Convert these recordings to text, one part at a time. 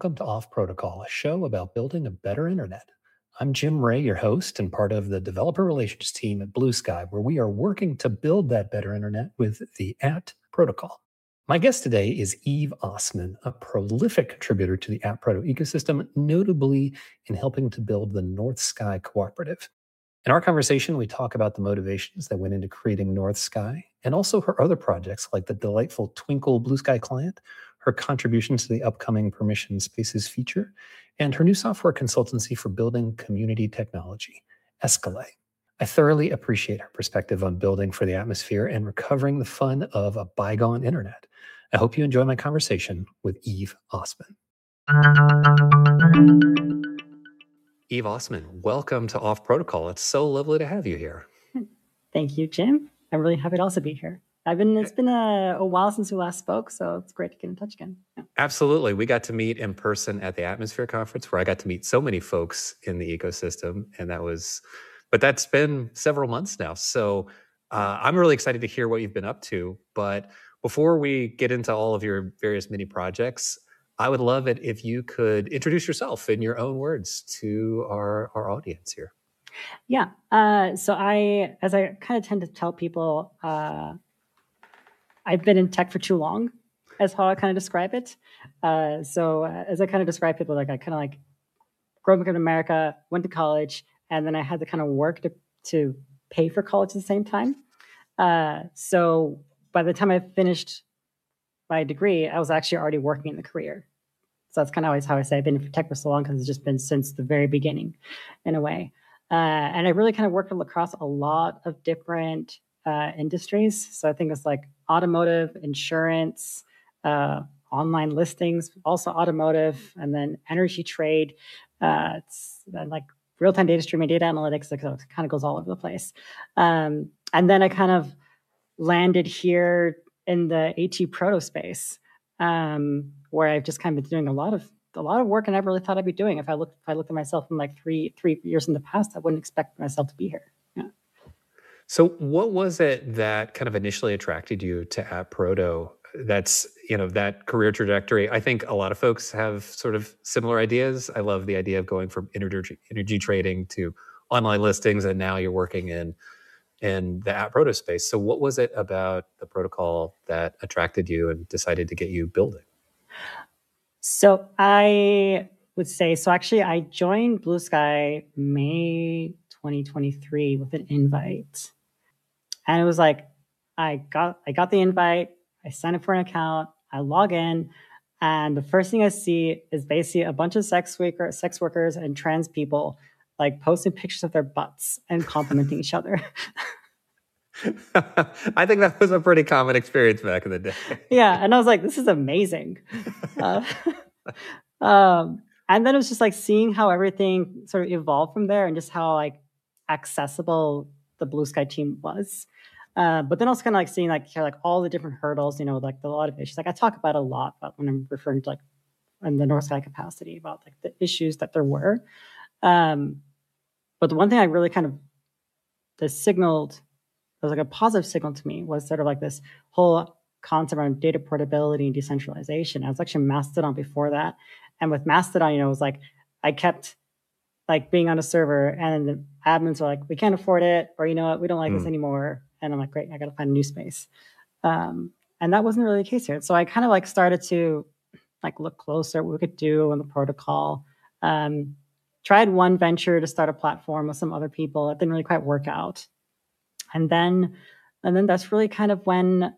welcome to Off Protocol, a show about building a better internet. I'm Jim Ray, your host and part of the developer relations team at Blue Sky, where we are working to build that better internet with the Apt Protocol. My guest today is Eve Osman, a prolific contributor to the Apt Proto ecosystem, notably in helping to build the North Sky Cooperative. In our conversation, we talk about the motivations that went into creating North Sky and also her other projects like the delightful Twinkle Blue Sky client, her contributions to the upcoming Permission Spaces feature, and her new software consultancy for building community technology, Escalade. I thoroughly appreciate her perspective on building for the atmosphere and recovering the fun of a bygone internet. I hope you enjoy my conversation with Eve Osman. Eve Osman, welcome to Off Protocol. It's so lovely to have you here. Thank you, Jim. I'm really happy to also be here. It's been a while since we last spoke, so it's great to get in touch again. Yeah. Absolutely. We got to meet in person at the Atmosphere Conference, where I got to meet so many folks in the ecosystem, and but that's been several months now. So I'm really excited to hear what you've been up to. But before we get into all of your various mini projects, I would love it if you could introduce yourself in your own words to our audience here. Yeah. So as I kind of tend to tell people, I've been in tech for too long, as how I kind of describe it. As I kind of describe people, like I kind of like grew up in America, went to college, and then I had to kind of work to pay for college at the same time. So by the time I finished my degree, I was actually already working in the career. So that's kind of always how I say I've been in tech for so long, because it's just been since the very beginning, in a way. And I really kind of worked across a lot of different industries. So I think it's like automotive, insurance, online listings, also automotive, and then energy trade. It's like real-time data streaming, data analytics. It kind of goes all over the place. And then I kind of landed here in the AT proto space, where I've just kind of been doing a lot of work I never really thought I'd be doing. If I looked at myself in like three years in the past, I wouldn't expect myself to be here. Yeah. So what was it that kind of initially attracted you to Apt Proto? That's, that career trajectory. I think a lot of folks have sort of similar ideas. I love the idea of going from energy trading to online listings, and now you're working in the Apt Proto space. So what was it about the protocol that attracted you and decided to get you building? So I would say, actually I joined Blue Sky May 2023 with an invite. And it was like, I got the invite, I signed up for an account, I log in, and the first thing I see is basically a bunch of sex workers and trans people like posting pictures of their butts and complimenting each other. I think that was a pretty common experience back in the day. Yeah, and I was like, this is amazing. And then it was just like seeing how everything sort of evolved from there, and just how like accessible the Blue Sky team was. But then also kind of like seeing like all the different hurdles, like a lot of issues. Like I talk about a lot about when I'm referring to like in the North Sky capacity, about like the issues that there were. But the one thing I really kind of was like a positive signal to me, was sort of like this whole concept around data portability and decentralization. I was actually Mastodon before that. And with Mastodon, it was like I kept like being on a server, and the admins were like, we can't afford it, or you know what, we don't like this anymore. And I'm like, great, I got to find a new space. And that wasn't really the case here. So I kind of like started to like look closer at what we could do on the protocol. Tried one venture to start a platform with some other people. It didn't really quite work out. And then that's really kind of when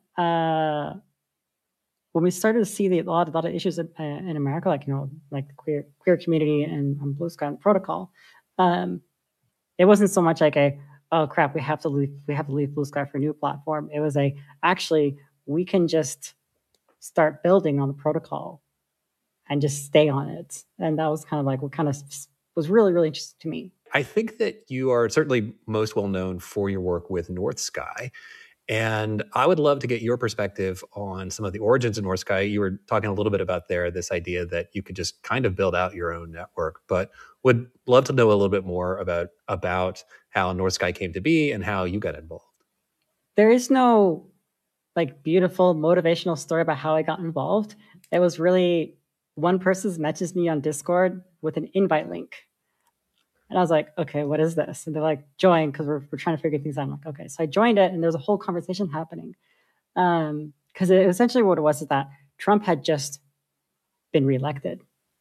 we started to see a lot of issues in America, like like the queer community and Blue Sky and protocol. It wasn't so much like oh crap, we have to leave Blue Sky for a new platform. It was actually we can just start building on the protocol and just stay on it. And that was kind of like what kind of was really, really interesting to me. I think that you are certainly most well known for your work with North Sky. And I would love to get your perspective on some of the origins of North Sky. You were talking a little bit about this idea that you could just kind of build out your own network, but would love to know a little bit more about how North Sky came to be and how you got involved. There is no like beautiful motivational story about how I got involved. It was really one person's messaged me on Discord with an invite link. And I was like, okay, what is this? And they're like, join, because we're trying to figure things out. I'm like, okay. So I joined it, and there's a whole conversation happening. Because essentially what it was is that Trump had just been reelected.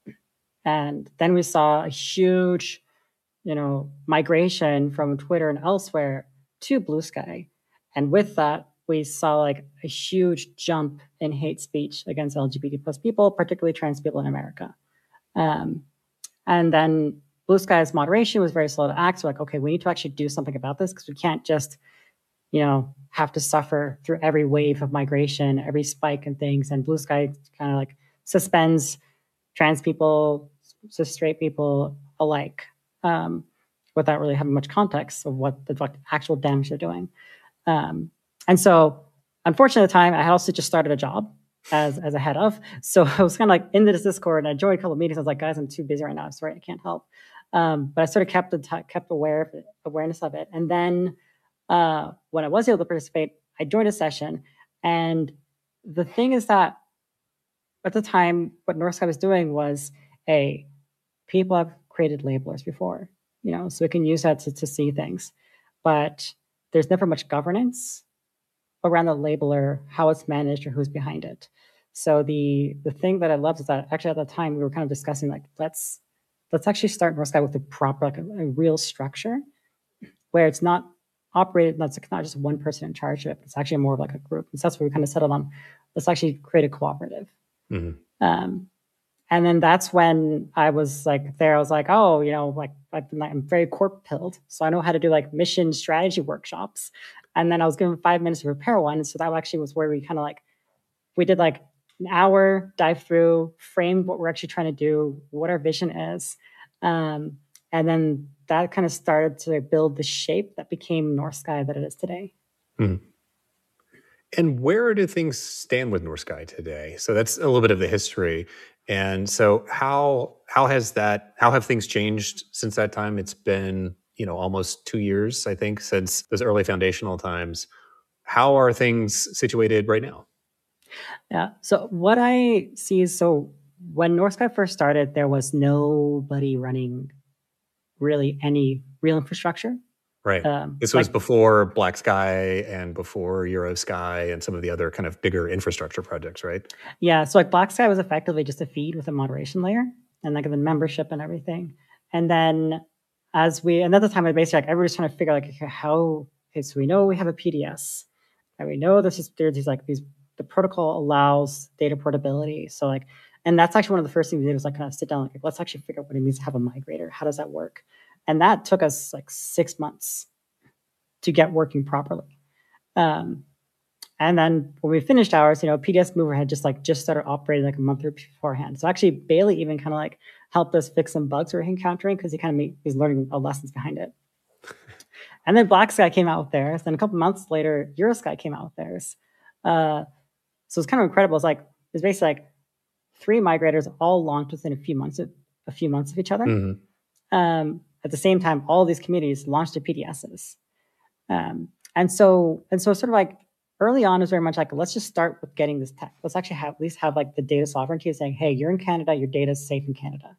And then we saw a huge, migration from Twitter and elsewhere to Blue Sky. And with that, we saw like a huge jump in hate speech against LGBT plus people, particularly trans people in America. And then Blue Sky's moderation was very slow to act. So like, okay, we need to actually do something about this, because we can't just, have to suffer through every wave of migration, every spike and things. And Blue Sky kind of like suspends trans people, cis straight people alike, without really having much context of what the actual damage they're doing. And so, unfortunately, at the time, I had also just started a job as a head of. So I was kind of like in this Discord, and I joined a couple of meetings. I was like, guys, I'm too busy right now. I'm sorry, I can't help. But I sort of kept awareness of it. And then when I was able to participate, I joined a session. And the thing is that at the time, what North Sky was doing was, people have created labelers before, so we can use that to see things. But there's never much governance around the labeler, how it's managed, or who's behind it. So the thing that I loved is that actually at the time we were kind of discussing like, let's actually start North Sky with a proper, like a real structure where it's not operated, it's not just one person in charge of it. It's actually more of like a group. And so that's what we kind of settled on. Let's actually create a cooperative. Mm-hmm. And then that's when I was like there. I was like, oh, I'm very corp pilled, so I know how to do like mission strategy workshops. And then I was given 5 minutes to prepare one. So that actually was where we kind of like, we did like an hour dive through, framed what we're actually trying to do, what our vision is. And then that kind of started to build the shape that became North Sky that it is today. Mm-hmm. And where do things stand with North Sky today? So that's a little bit of the history. And so how have things changed since that time? It's been, almost 2 years, I think, since those early foundational times. How are things situated right now? Yeah. So what I see is, when North Sky first started, there was nobody running really any real infrastructure. Right. This was before Black Sky and before Eurosky and some of the other kind of bigger infrastructure projects, right? Yeah. So like Black Sky was effectively just a feed with a moderation layer and like the membership and everything. And then at the time, I basically like everybody's trying to figure out like so we know we have a PDS, and we know there's the protocol allows data portability. So like, and that's actually one of the first things we did was like kind of sit down, like let's actually figure out what it means to have a migrator. How does that work? And that took us like 6 months to get working properly. And then when we finished ours, PDS Mover had just started operating like a month or beforehand. So actually Bailey even kind of like helped us fix some bugs we were encountering because he's learning lessons behind it. And then Black Sky came out with theirs. Then a couple months later, Eurosky came out with theirs. So it's kind of incredible. It's basically like 3 migrators all launched within a few months of each other. Mm-hmm. At the same time, all these communities launched their PDSs. And so sort of like early on is very much like, let's just start with getting this tech. Let's actually at least have like the data sovereignty of saying, hey, you're in Canada, your data is safe in Canada.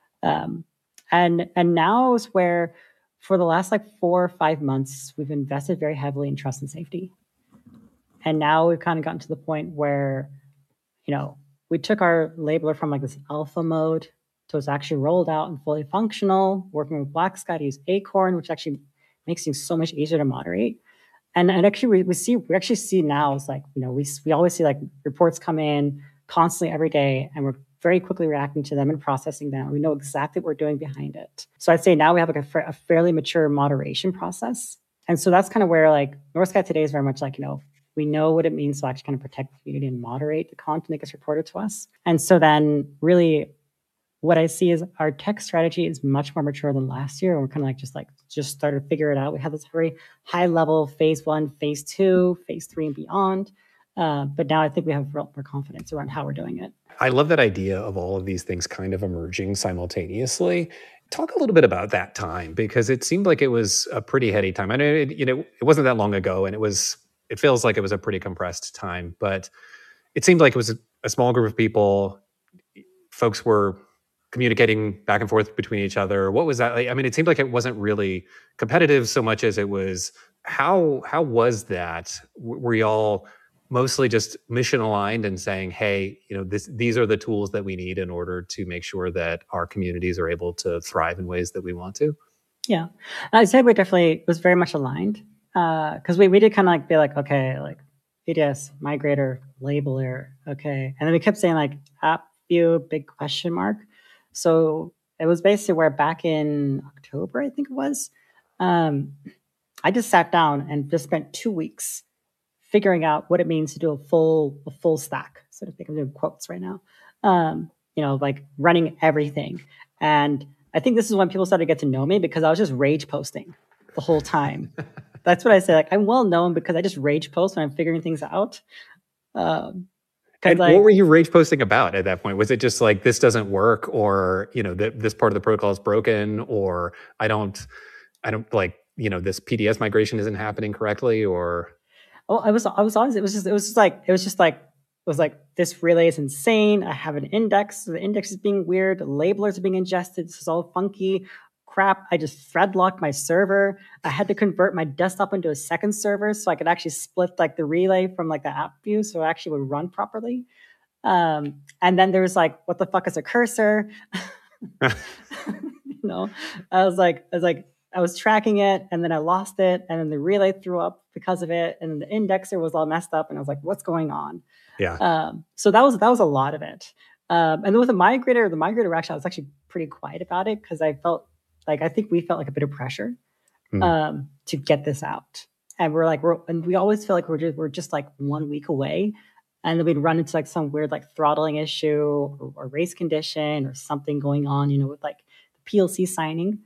And now is where for the last like 4 or 5 months, we've invested very heavily in trust and safety. And now we've kind of gotten to the point where, we took our labeler from like this alpha mode to it's actually rolled out and fully functional, working with Black Sky to use Acorn, which actually makes things so much easier to moderate. And actually we actually see now is like, we always see like reports come in constantly every day, and we're very quickly reacting to them and processing them. We know exactly what we're doing behind it. So I'd say now we have like a fairly mature moderation process. And so that's kind of where like North Sky today is very much like, we know what it means to actually kind of protect the community and moderate the content that gets reported to us. And so then really what I see is our tech strategy is much more mature than last year. And we're kind of like just started to figure it out. We have this very high level phase 1, phase 2, phase 3 and beyond. But now I think we have more confidence around how we're doing it. I love that idea of all of these things kind of emerging simultaneously. Talk a little bit about that time, because it seemed like it was a pretty heady time. I know it wasn't that long ago, and it feels like it was a pretty compressed time, but it seemed like it was a small group of people folks were communicating back and forth between each other? What was that like? I mean, it seemed like it wasn't really competitive so much as it was. How was that? Were y'all mostly just mission aligned and saying, hey, these are the tools that we need in order to make sure that our communities are able to thrive in ways that we want to? Yeah, I'd say we definitely was very much aligned, because we did kind of like be like, okay, like PDS, migrator, labeler, okay, and then we kept saying like app view, big question mark. So it was basically where back in October, I think it was, I just sat down and just spent 2 weeks figuring out what it means to do a full stack. So to think I'm doing quotes right now, like running everything. And I think this is when people started to get to know me, because I was just rage posting the whole time. That's what I say. Like, I'm well known because I just rage post when I'm figuring things out. And what were you rage posting about at that point? Was it just like, this doesn't work, or this part of the protocol is broken, or I don't like this PDS migration isn't happening correctly, or? Oh, I was honest. It was like this relay is insane. I have an index. The index is being weird. The labelers are being ingested. This is all funky crap. I just thread locked my server. I had to convert my desktop into a second server so I could actually split like the relay from like the app view so it actually would run properly. And then there was like, what the fuck is a cursor? I was tracking it, and then I lost it, and then the relay threw up because of it, and the indexer was all messed up, and I was like, what's going on? Yeah. So that was a lot of it. And then with the migrator actually, I was actually pretty quiet about it, because I think we felt like a bit of pressure to get this out. And we always feel like we're just like 1 week away, and then we'd run into like some weird like throttling issue or race condition or something going on, with like the PLC signing.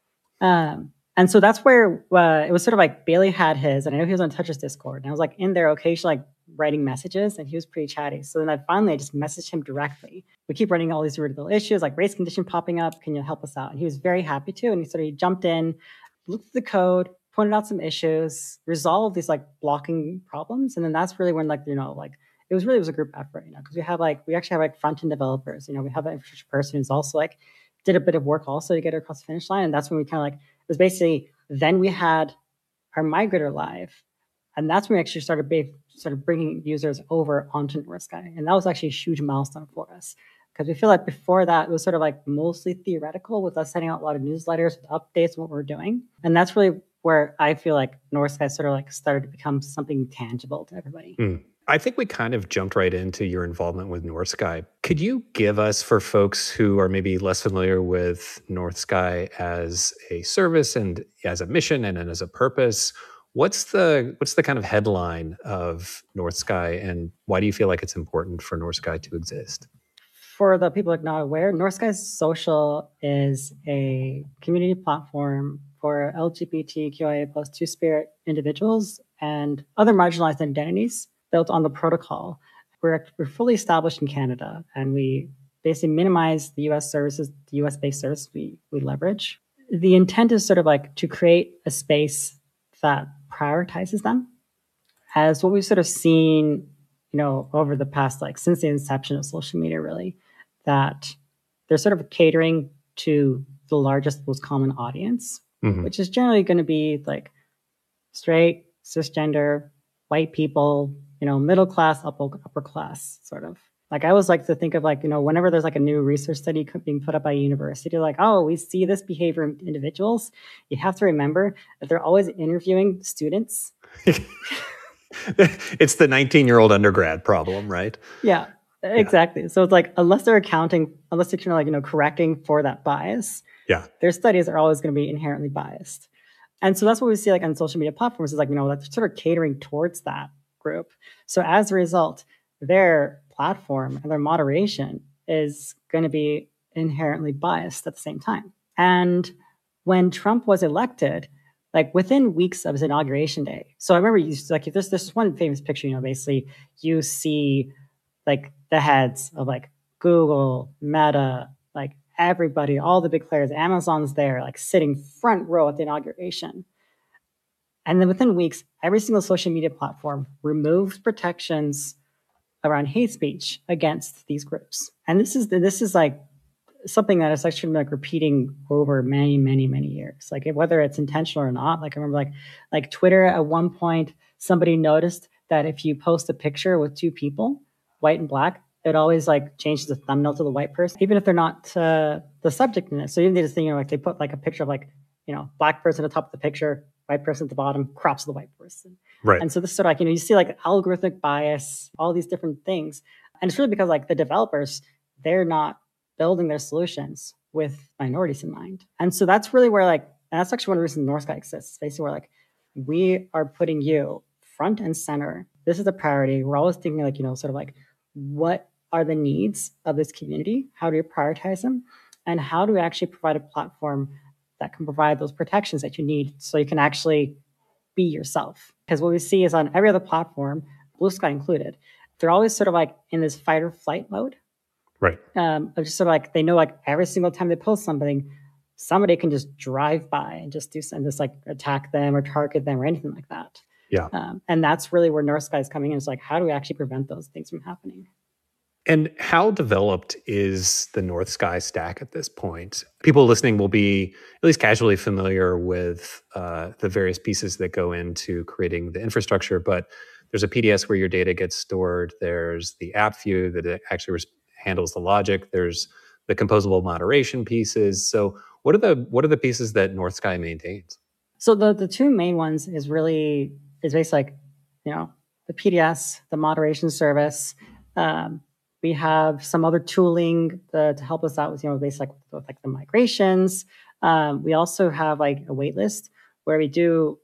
And so that's where it was sort of like Bailey had his, and I know he was on Touch's Discord, and I was like in there occasionally like writing messages, and he was pretty chatty. So then I just messaged him directly. We keep running all these weird little issues like race condition popping up. Can you help us out? And he was very happy to. And he jumped in, looked at the code, pointed out some issues, resolved these like blocking problems. And then that's really when it was a group effort, because we actually have like front end developers. We have an infrastructure person who's also like did a bit of work also to get it across the finish line. And that's when we kind of like, it was basically, then we had our migrator live. And that's when we actually started bringing users over onto NorthSky. And that was actually a huge milestone for us, because we feel like before that, it was sort of like mostly theoretical, with us sending out a lot of newsletters with updates on what we're doing. And that's really where I feel like NorthSky sort of like started to become something tangible to everybody. I think we kind of jumped right into your involvement with NorthSky. Could you give us, for folks who are maybe less familiar with NorthSky as a service and as a mission and as a purpose, what's the kind of headline of NorthSky, and why do you feel like it's important for NorthSky to exist? For the people not aware, NorthSky Social is a community platform for LGBTQIA plus two-spirit individuals and other marginalized identities, built on the protocol. We're fully established in Canada, and we basically minimize the US services, the US-based service we leverage. The intent is sort of like to create a space that prioritizes them, as what we've sort of seen, over the past, like since the inception of social media, really, that they're sort of catering to the largest, most common audience, which is generally going to be like straight, cisgender, white people, middle class, upper class, sort of. Like, I always like to think of like, whenever there's like a new research study being put up by a university, like, oh, we see this behavior in individuals. You have to remember that they're always interviewing students. It's the 19-year-old undergrad problem, right? Yeah, exactly. So it's like, unless they're kind of correcting for that bias, their studies are always going to be inherently biased. And so that's what we see like on social media platforms, is like, that's sort of catering towards that group. So as a result, their platform and their moderation is going to be inherently biased at the same time. And when Trump was elected, like within weeks of his inauguration day, so I remember if there's this one famous picture, basically you see like the heads of like Google, Meta, like everybody, all the big players, Amazon's there, like sitting front row at the inauguration. And then within weeks, every single social media platform removed protections around hate speech against these groups. And this is like something that is actually like repeating over many, many, many years. Like whether it's intentional or not. Like I remember like Twitter at one point, somebody noticed that if you post a picture with two people, white and black, it always like changes the thumbnail to the white person, even if they're not the subject in it. So even they just think, like they put like a picture of like, black person at the top of the picture, white person at the bottom, crops the white person. Right. And so this is sort of like, you see like algorithmic bias, all these different things. And it's really because like the developers, they're not building their solutions with minorities in mind. And so that's really where and that's actually one of the reasons North Sky exists. Basically, we're like, we are putting you front and center. This is a priority. We're always thinking like, sort of like, what are the needs of this community? How do you prioritize them? And how do we actually provide a platform that can provide those protections that you need so you can actually be yourself? Because what we see is on every other platform, Blue Sky included, they're always sort of like in this fight or flight mode. Right. Of just sort of like, they know like every single time they post something, somebody can just drive by and just like attack them or target them or anything like that. Yeah. And that's really where North Sky is coming in. It's like, how do we actually prevent those things from happening? And how developed is the North Sky stack at this point? People listening will be at least casually familiar with the various pieces that go into creating the infrastructure, but there's a PDS where your data gets stored. There's the app view that actually handles the logic. There's the composable moderation pieces. So what are the pieces that North Sky maintains? So the two main ones is basically like, the PDS, the moderation service. We have some other tooling to help us out with, basically like the migrations. We also have like a wait list where we do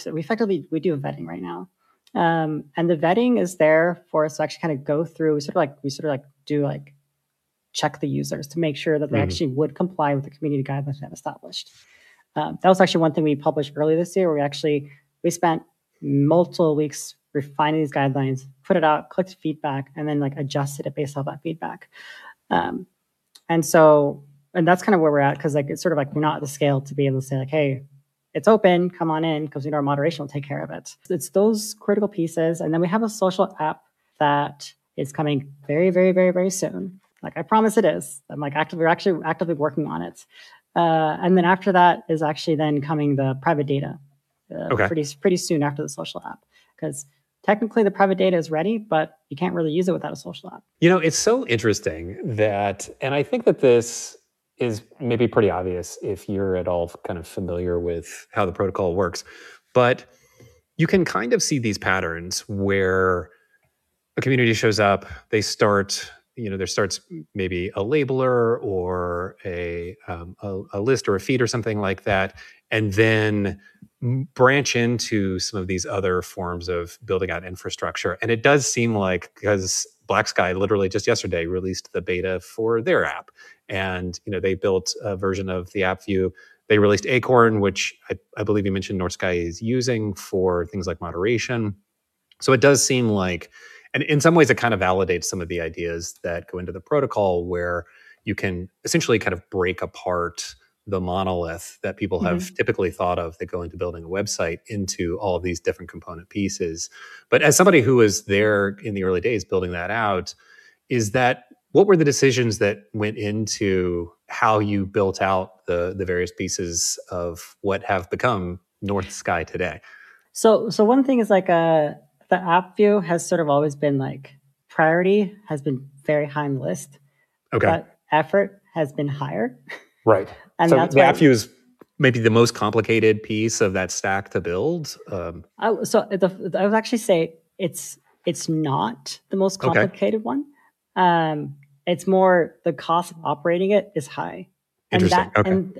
vetting right now. And the vetting is there for us to actually kind of go through. We sort of like check the users to make sure that they actually would comply with the community guidelines we have established. That was actually one thing we published early this year, where we spent multiple weeks refining these guidelines, put it out, collected feedback, and then like adjusted it based off that feedback. And that's kind of where we're at, because like it's sort of like we're not at the scale to be able to say like, hey, it's open, come on in, because our moderation will take care of it. It's those critical pieces. And then we have a social app that is coming very, very, very, very soon. Like I promise it is. We're actually actively working on it. And then after that is actually then coming the private data pretty soon after the social app. Because technically the private data is ready, but you can't really use it without a social app. It's so interesting that, and I think that this is maybe pretty obvious if you're at all kind of familiar with how the protocol works, but you can kind of see these patterns where a community shows up, there starts maybe a labeler or a list or a feed or something like that, and then branch into some of these other forms of building out infrastructure. And it does seem like, because Black Sky literally just yesterday released the beta for their app, and they built a version of the app view. They released Acorn, which I believe you mentioned North Sky is using for things like moderation. So it does seem like, and in some ways it kind of validates some of the ideas that go into the protocol, where you can essentially kind of break apart the monolith that people have typically thought of that go into building a website into all of these different component pieces. But as somebody who was there in the early days building that out, what were the decisions that went into how you built out the various pieces of what have become North Sky today? So one thing is like the app view has sort of always been like priority has been very high on the list. Okay. But effort has been higher. Right. And so that's the app view is maybe the most complicated piece of that stack to build. I would actually say it's not the most complicated one. It's more the cost of operating it is high. Interesting.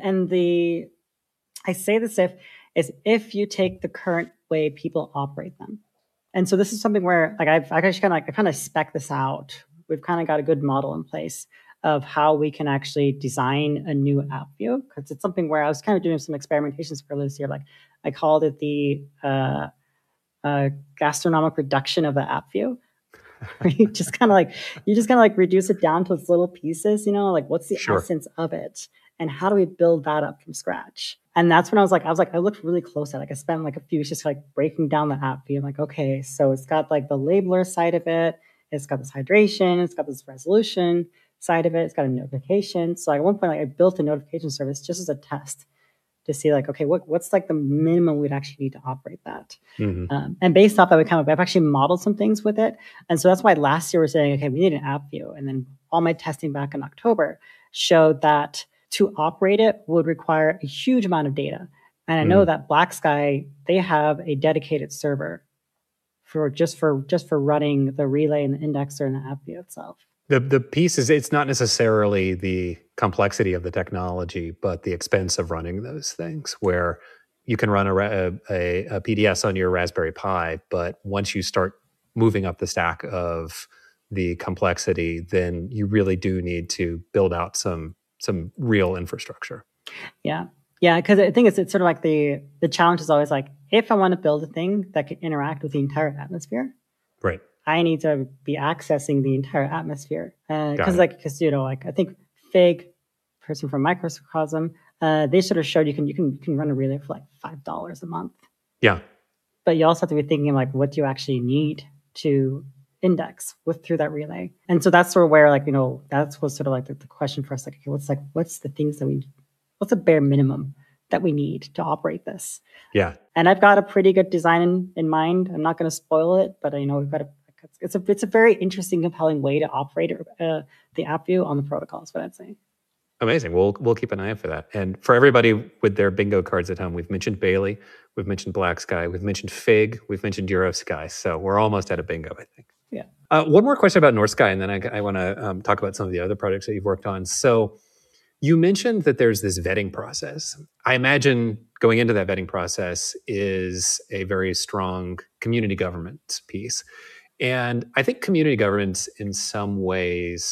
I say this if you take the current way people operate them. And so this is something where like I kind of spec this out. We've kind of got a good model in place of how we can actually design a new app view, because it's something where I was kind of doing some experimentations for this year. Like I called it the gastronomic reduction of the app view. Where you just kind of reduce it down to its little pieces, like what's the essence of it, and how do we build that up from scratch? And that's when I looked really close at it. I spent like a few weeks just like breaking down the app view. I'm like, okay, so it's got like the labeler side of it. It's got this hydration, it's got this resolution side of it, it's got a notification. So at one point, like I built a notification service just as a test to see like, okay, what's like the minimum we'd actually need to operate that. And based off that, I've actually modeled some things with it. And so that's why last year we're saying, okay, we need an app view. And then all my testing back in October showed that to operate it would require a huge amount of data. And I know that Black Sky, they have a dedicated server for just for running the relay and the indexer and the app view itself. The piece is, it's not necessarily the complexity of the technology, but the expense of running those things, where you can run a PDS on your Raspberry Pi, but once you start moving up the stack of the complexity, then you really do need to build out some real infrastructure. Yeah, because I think it's sort of like the challenge is always like, if I want to build a thing that can interact with the entire atmosphere, right, I need to be accessing the entire atmosphere. Because I think Fig, person from Microcosm, they sort of showed you can run a relay for like $5 a month. Yeah. But you also have to be thinking like, what do you actually need to index through that relay? And so that's sort of where that's was sort of like the question for us. Like, okay, what's the things that what's the bare minimum that we need to operate this? Yeah. And I've got a pretty good design in mind. I'm not going to spoil it, but we've got it's a very interesting, compelling way to operate the app view on the protocol, is what I'd say. Amazing. We'll keep an eye out for that. And for everybody with their bingo cards at home, we've mentioned Bailey, we've mentioned Black Sky, we've mentioned Fig, we've mentioned Eurosky. So we're almost at a bingo, I think. Yeah. One more question about North Sky, and then I want to talk about some of the other projects that you've worked on. So you mentioned that there's this vetting process. I imagine going into that vetting process is a very strong community government piece. And I think community governance in some ways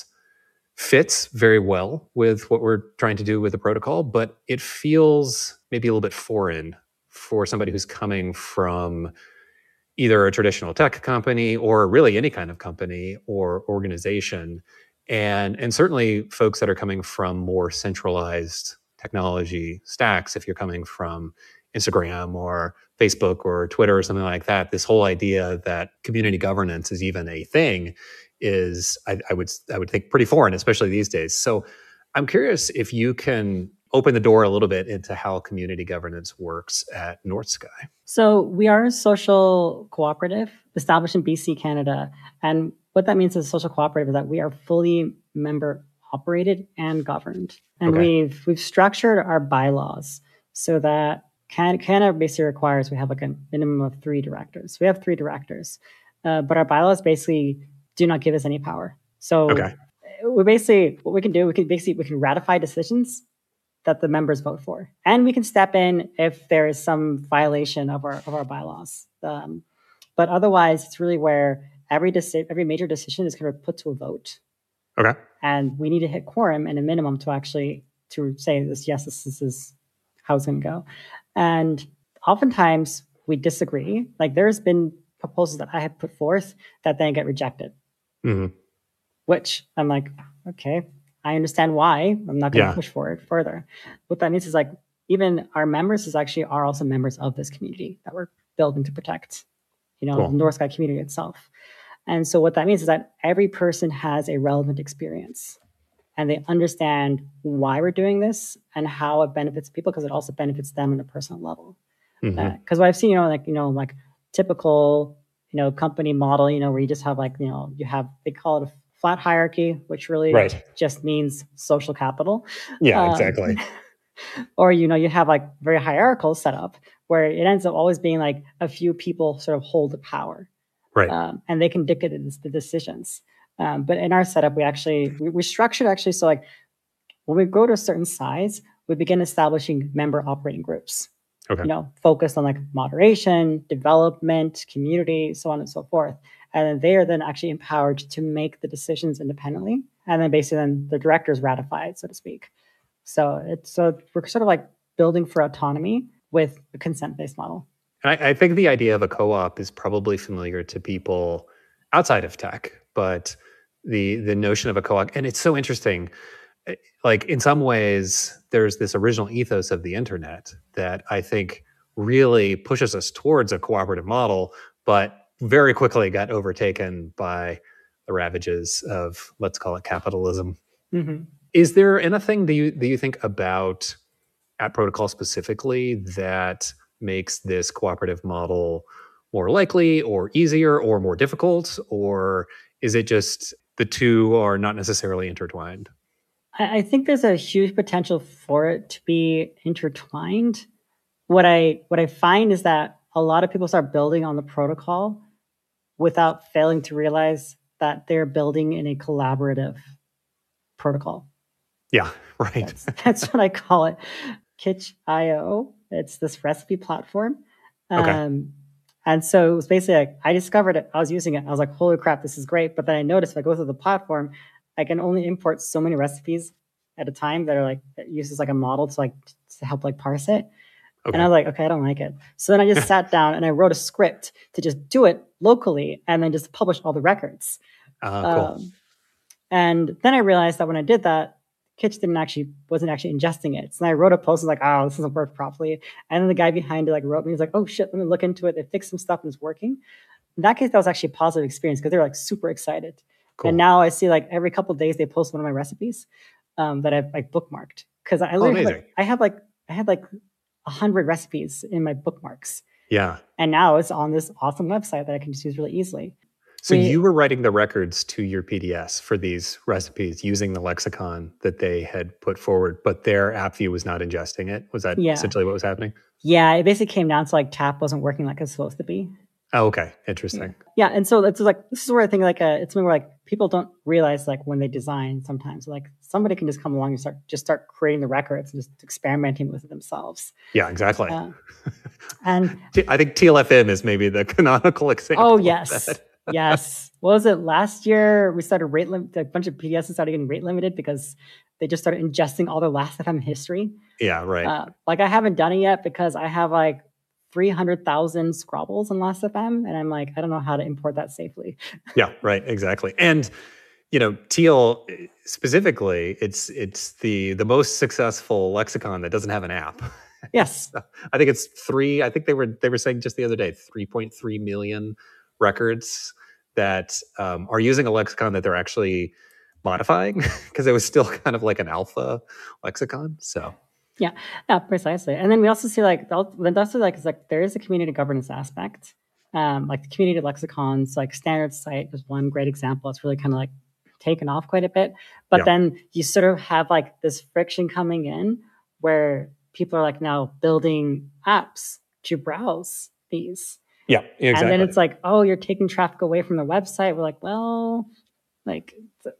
fits very well with what we're trying to do with the protocol, but it feels maybe a little bit foreign for somebody who's coming from either a traditional tech company or really any kind of company or organization. And certainly folks that are coming from more centralized technology stacks, if you're coming from Instagram or Facebook or Twitter or something like that, this whole idea that community governance is even a thing is, I would think, pretty foreign, especially these days. So I'm curious if you can open the door a little bit into how community governance works at North Sky. So we are a social cooperative established in BC, Canada. And what that means as a social cooperative is that we are fully member operated and governed. And we've structured our bylaws so that Canada basically requires we have like a minimum of 3 directors. We have 3 directors, but our bylaws basically do not give us any power. So we basically, what we can do, we can ratify decisions that the members vote for, and we can step in if there is some violation of our bylaws. But otherwise, it's really where every major decision is kind of put to a vote. Okay. And we need to hit quorum and a minimum to say this. Yes, this is how it's going to go. And oftentimes we disagree. Like there's been proposals that I have put forth that then get rejected, which I'm like, okay, I understand why. I'm not going to push for it further. What that means is like even our members are also members of this community that we're building to protect, the North Sky community itself. And so what that means is that every person has a relevant experience and they understand why we're doing this and how it benefits people, because it also benefits them on a personal level. Because what I've seen, like typical, company model, where you just have they call it a flat hierarchy, which really just means social capital. Yeah, exactly. Or, you have like very hierarchical setup where it ends up always being like a few people sort of hold the power. Right. And they can dictate the decisions. But in our setup, we structured actually so like when we grow to a certain size, we begin establishing member operating groups. Okay. Focused on like moderation, development, community, so on and so forth. And they are then actually empowered to make the decisions independently. And then basically then the directors ratify it, so to speak. So we're sort of like building for autonomy with a consent-based model. And I think the idea of a co-op is probably familiar to people outside of tech, but the notion of a co-op, and it's so interesting. Like in some ways, there's this original ethos of the internet that I think really pushes us towards a cooperative model, but very quickly got overtaken by the ravages of, let's call it, capitalism. Mm-hmm. Is there anything that you think about App Protocol specifically that makes this cooperative model more likely or easier or more difficult? Or is it just the two are not necessarily intertwined? I think there's a huge potential for it to be intertwined. What I find is that a lot of people start building on the protocol without failing to realize that they're building in a collaborative protocol. Yeah, right. That's what I call it. Kitsch.io. It's this recipe platform. Okay. And so it was basically like, I discovered it, I was using it. I was like, holy crap, this is great. But then I noticed if I go through the platform, I can only import so many recipes at a time that are like, that uses like a model to help like parse it. Okay. And I was like, okay, I don't like it. So then I just sat down and I wrote a script to just do it locally and then just publish all the records. Cool. And then I realized that when I did that, Kitsch wasn't actually ingesting it. So I wrote a post and was like, oh, this doesn't work properly. And then the guy behind it like wrote me, he's like, oh shit, let me look into it. They fixed some stuff and it's working. In that case, that was actually a positive experience because they're like super excited. Cool. And now I see like every couple of days they post one of my recipes that I've like bookmarked. Because I literally I had like 100 recipes in my bookmarks. Yeah. And now it's on this awesome website that I can just use really easily. So you were writing the records to your PDS for these recipes using the lexicon that they had put forward, but their app view was not ingesting it. Was that essentially what was happening? Yeah, it basically came down to like Tap wasn't working like it's supposed to be. Oh, okay. Interesting. Yeah. And so it's like, this is where I think like it's something where like people don't realize like when they design sometimes, like somebody can just come along and start creating the records and just experimenting with it themselves. Yeah, exactly. And I think TLFM is maybe the canonical example. Oh, yes. Yes. What was it? Last year, we started a bunch of PDSs started getting rate limited because they just started ingesting all their Last.fm history. Yeah, right. Like I haven't done it yet because I have like 300,000 scrobbles on Last.fm. And I'm like, I don't know how to import that safely. Yeah, right. Exactly. And, Teal specifically, it's the most successful lexicon that doesn't have an app. Yes. I think it's I think they were saying just the other day, 3.3 million records that are using a lexicon that they're actually modifying because it was still kind of like an alpha lexicon. So yeah, precisely. And then we also see it's like there is a community governance aspect. Like the community lexicons, like Standard Site is one great example. It's really kind of like taken off quite a bit. But then you sort of have like this friction coming in where people are like now building apps to browse these. Yeah, exactly. And then it's like, oh, you're taking traffic away from the website. We're like, well, like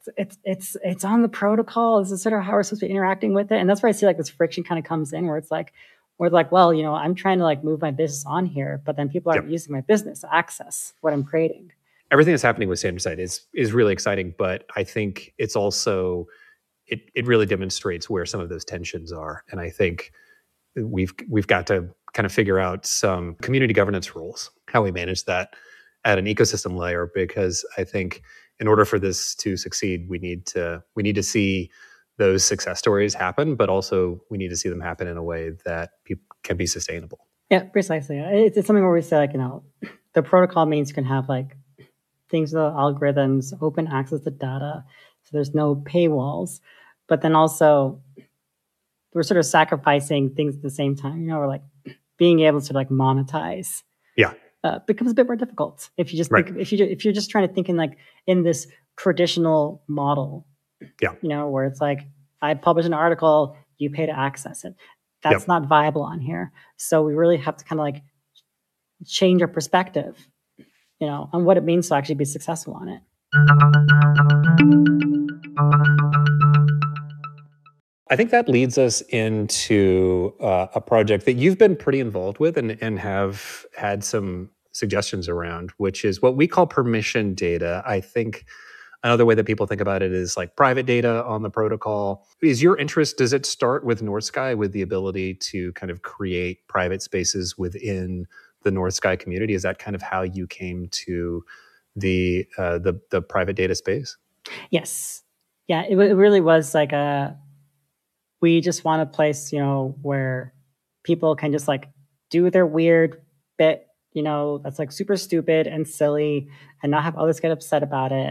it's on the protocol. This is sort of how we're supposed to be interacting with it. And that's where I see like this friction kind of comes in where it's like, well, I'm trying to like move my business on here, but then people aren't using my business to access what I'm creating. Everything that's happening with Standard Site is really exciting, but I think it's also it really demonstrates where some of those tensions are. And I think we've got to kind of figure out some community governance rules, how we manage that at an ecosystem layer, because I think in order for this to succeed, we need to see those success stories happen, but also we need to see them happen in a way that can be sustainable. Yeah, precisely. It's something where we say like, the protocol means you can have like things with algorithms, open access to data, so there's no paywalls, but then also we're sort of sacrificing things at the same time. We're like being able to like monetize. Yeah, becomes a bit more difficult if you just think, if you're just trying to think in like in this traditional model. Yeah, where it's like I publish an article, you pay to access it. That's not viable on here. So we really have to kind of like change our perspective, on what it means to actually be successful on it. I think that leads us into a project that you've been pretty involved with and have had some suggestions around, which is what we call permission data. I think another way that people think about it is like private data on the protocol. Is your interest, does it start with North Sky with the ability to kind of create private spaces within the North Sky community? Is that kind of how you came to the private data space? Yes. Yeah, it really was like we just want a place, where people can just like do their weird bit, that's like super stupid and silly and not have others get upset about it.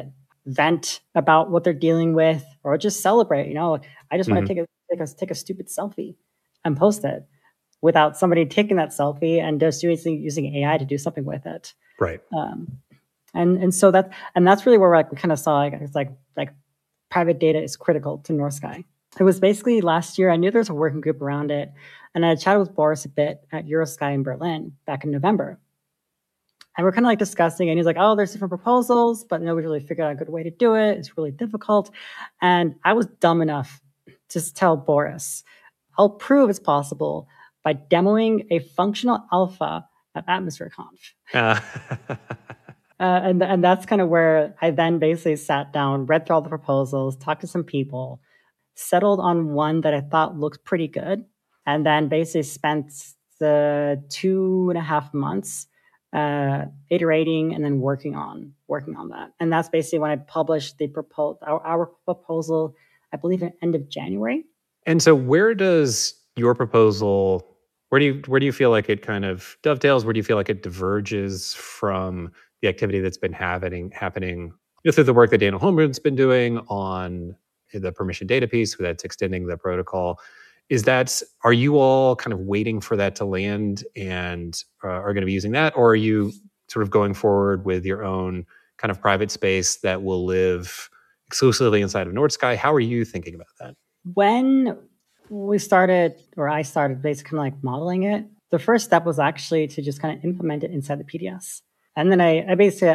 vent about what they're dealing with, or just celebrate. I just want to take a stupid selfie and post it without somebody taking that selfie and just using AI to do something with it. Right. And so that's really where we kind of saw it's like private data is critical to North Sky. It was basically last year. I knew there was a working group around it, and I chatted with Boris a bit at Eurosky in Berlin back in November. And we're kind of discussing, and he's like, "Oh, there's different proposals, but nobody really figured out a good way to do it. It's really difficult." And I was dumb enough to tell Boris, "I'll prove it's possible by demoing a functional alpha at AtmosphereConf." And that's kind of where I then basically sat down, read through all the proposals, talked to some people, settled on one that I thought looked pretty good, and then basically spent the 2.5 months iterating and then working on that. And that's basically when I published our proposal, I believe, at the end of January. And so where does your proposal, where do you feel like it kind of dovetails? Where do you feel like it diverges from the activity that's been happening through the work that Daniel Holmgren's been doing on the permission data piece that's extending the protocol? Are you all kind of waiting for that to land and are going to be using that? Or are you sort of going forward with your own kind of private space that will live exclusively inside of North Sky? How are you thinking about that? When I started basically kind of modeling it, the first step was actually to just kind of implement it inside the PDS. And then I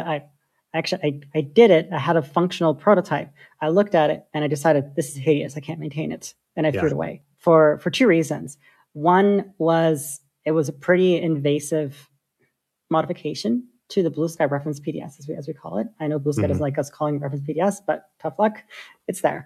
did it. I had a functional prototype. I looked at it and I decided this is hideous. I can't maintain it. And I threw it away for two reasons. One was it was a pretty invasive modification to the Blue Sky reference PDS, as we call it. I know Blue Sky doesn't like us calling it reference PDS, but tough luck, it's there.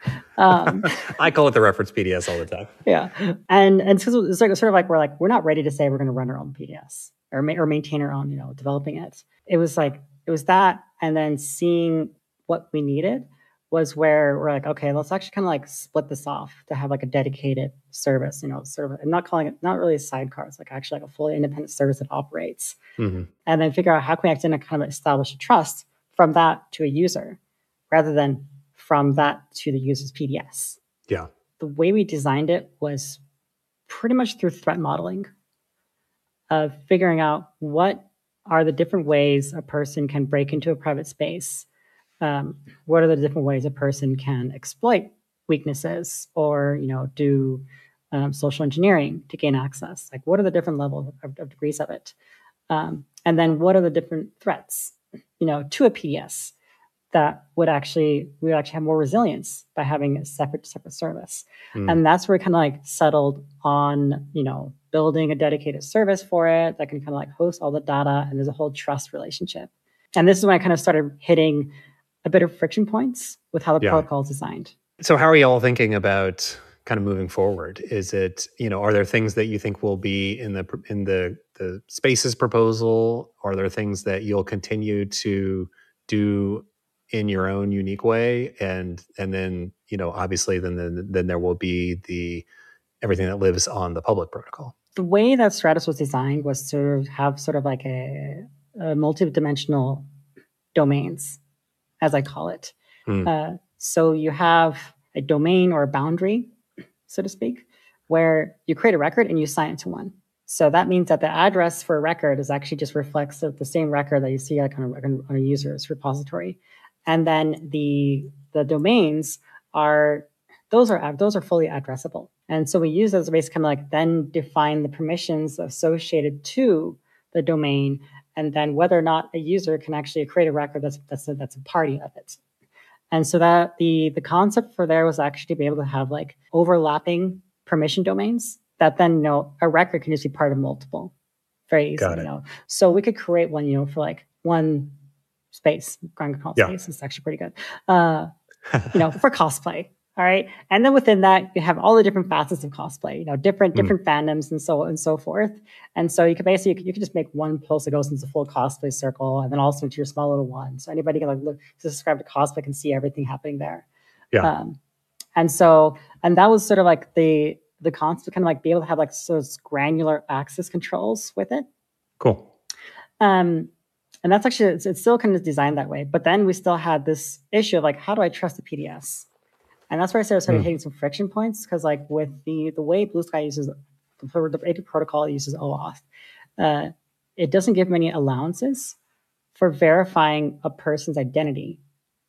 I call it the reference PDS all the time. Yeah, and so it's sort of like we're not ready to say we're going to run our own PDS or maintain our own, developing it. It was that, and then seeing what we needed was where we're okay, let's actually kind of split this off to have a dedicated service, sort of, I'm not calling it, not really a sidecar. It's actually a fully independent service that operates. Mm-hmm. And then figure out how can we actually kind of establish a trust from that to a user rather than from that to the user's PDS. Yeah. The way we designed it was pretty much through threat modeling of figuring out what are the different ways a person can break into a private space. What are the different ways a person can exploit weaknesses or, do social engineering to gain access? What are the different levels of degrees of it? And then what are the different threats, to a PDS that we actually have more resilience by having a separate service. And that's where we kind of settled on, building a dedicated service for it that can kind of host all the data, and there's a whole trust relationship. And this is when I kind of started hitting a bit of friction points with how the protocol is designed. So how are you all thinking about kind of moving forward? Is it, are there things that you think will be in the spaces proposal? Are there things that you'll continue to do in your own unique way? And then, obviously then there will be everything that lives on the public protocol. The way that Stratus was designed was to have sort of a multi-dimensional domains, as I call it. So you have a domain or a boundary, so to speak, where you create a record and you assign it to one. So that means that the address for a record is actually just reflects the same record that you see on a user's repository. And then the domains are fully addressable. And so we use those to basically kind of then define the permissions associated to the domain, and then whether or not a user can actually create a record that's a party of it. And so that the concept for there was actually to be able to have overlapping permission domains that then a record can just be part of multiple very easily. So we could create one for one space, Grand Call space. It's actually pretty good. For cosplay. All right. And then within that, you have all the different facets of cosplay, different fandoms and so on and so forth. And so you could just make one post that goes into the full cosplay circle and then also into your small little one. So anybody can look, subscribe to cosplay, can see everything happening there. Yeah. And that was sort of the concept, kind of be able to have sort of granular access controls with it. Cool. And And that's actually, it's still kind of designed that way. But then we still had this issue of like, how do I trust the PDS? And that's where I started hitting some friction points, because like with the way Blue Sky uses the AD protocol uses OAuth, it doesn't give many allowances for verifying a person's identity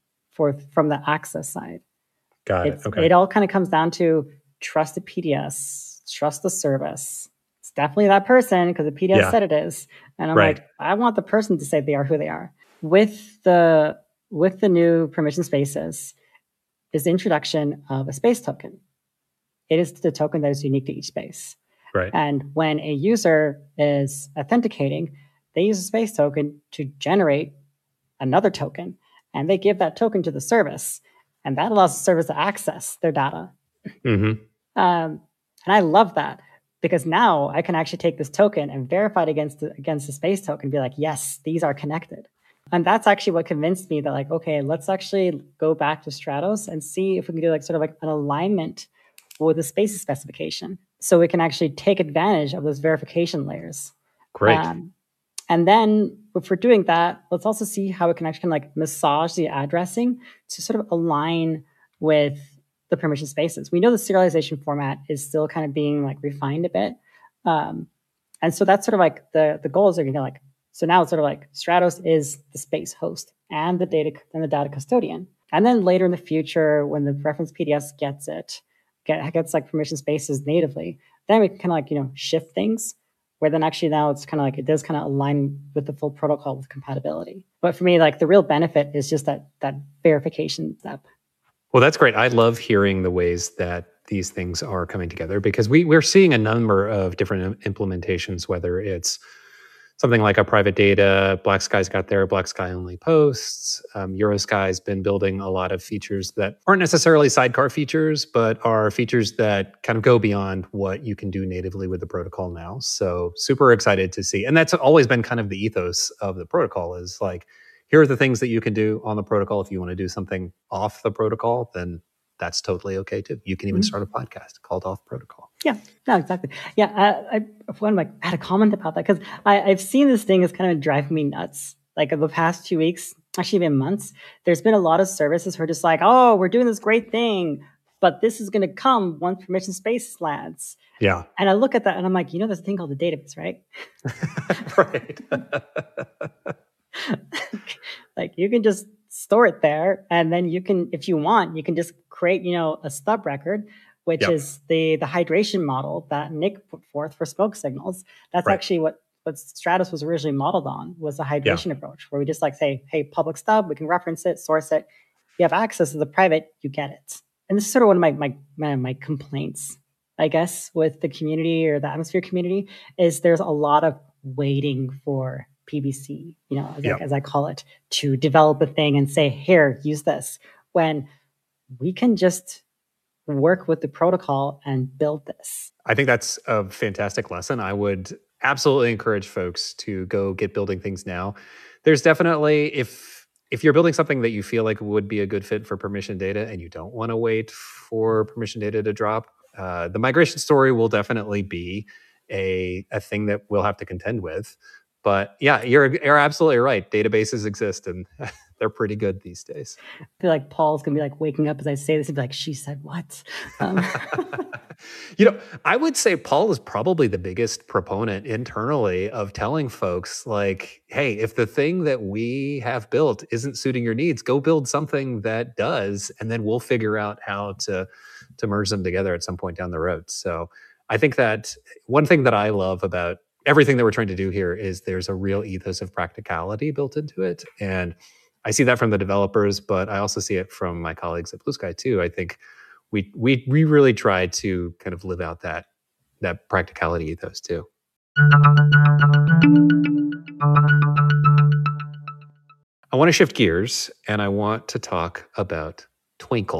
from the access side. Got it. Okay. It all kind of comes down to trust the PDS, trust the service. It's definitely that person because the PDS said it is. And I'm like, I want the person to say they are who they are. With the new permission spaces is the introduction of a space token. It is the token that is unique to each space. Right. And when a user is authenticating, they use a space token to generate another token, and they give that token to the service, and that allows the service to access their data. Mm-hmm. And I love that, because now I can actually take this token and verify it against the space token and be like, yes, these are connected. And that's actually what convinced me that like, okay, let's actually go back to Stratos and see if we can do like sort of like an alignment with the spaces specification, so we can actually take advantage of those verification layers. Great. And then if we're doing that, let's also see how we can actually like massage the addressing to sort of align with the permission spaces. We know the serialization format is still kind of being like refined a bit. And so that's sort of like the goals are, like, so now it's sort of like Stratos is the space host and the data custodian. And then later in the future, when the reference PDS gets like permission spaces natively, then we can kind of like, shift things where then actually now it's kind of like, it does kind of align with the full protocol with compatibility. But for me, like the real benefit is just that verification step. Well, that's great. I love hearing the ways that these things are coming together, because we're seeing a number of different implementations, whether it's something like a private data, Black Sky's got their Black Sky only posts. Eurosky's been building a lot of features that aren't necessarily sidecar features, but are features that kind of go beyond what you can do natively with the protocol now. So super excited to see. And that's always been kind of the ethos of the protocol, is like, here are the things that you can do on the protocol. If you want to do something off the protocol, then that's totally okay too. You can even start a podcast called Off Protocol. Yeah, no, exactly. Yeah, I had a comment about that, because I've seen this thing as kind of driving me nuts. Like in the past 2 weeks, actually even months, there's been a lot of services who are just like, oh, we're doing this great thing, but this is going to come once permission space lands. Yeah. And I look at that and I'm like, there's a thing called the database, right? Right. Like you can just store it there, and then you can, if you want, you can just create, a stub record, which is the hydration model that Nick put forth for smoke signals. That's actually what Stratos was originally modeled on, was a hydration approach, where we just like say, hey, public stub, we can reference it, source it. You have access to the private, you get it. And this is sort of one of my complaints, I guess, with the community or the Atmosphere community, is there's a lot of waiting for PBC, as I call it, to develop a thing and say, here, use this, when we can just work with the protocol and build this. I think that's a fantastic lesson. I would absolutely encourage folks to go get building things now. There's definitely, if you're building something that you feel like would be a good fit for permission data and you don't want to wait for permission data to drop, the migration story will definitely be a thing that we'll have to contend with. But yeah, you're absolutely right. Databases exist, and they're pretty good these days. I feel like Paul's going to be like waking up as I say this and be like, she said what? I would say Paul is probably the biggest proponent internally of telling folks like, hey, if the thing that we have built isn't suiting your needs, go build something that does, and then we'll figure out how to merge them together at some point down the road. So I think that one thing that I love about everything that we're trying to do here is there's a real ethos of practicality built into it. And I see that from the developers, but I also see it from my colleagues at Blue Sky too. I think we really try to kind of live out that practicality ethos too. I want to shift gears, and I want to talk about Twinkle.